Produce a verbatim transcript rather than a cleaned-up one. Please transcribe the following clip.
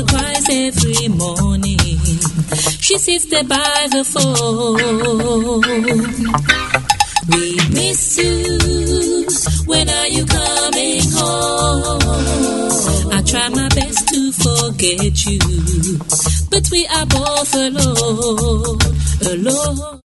cries every morning. She sits there by the phone. We miss you. When are you coming home? I try my best to forget you, but we are both alone, alone.